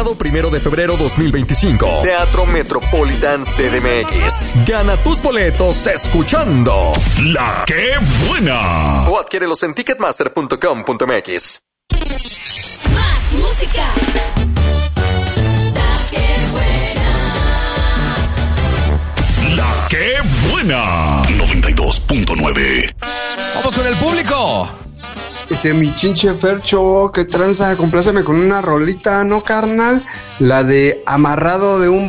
Sábado 1 de febrero 2025. Teatro Metropolitan CDMX. Gana tus boletos escuchando La Qué Buena. O adquiérelos en ticketmaster.com.mx. Más música. La Qué Buena. La Qué Buena. 92.9. Vamos con el público. Dice mi chinche Fercho, que tranza, compláceme con una rolita, ¿no, carnal? La de Amarrado de un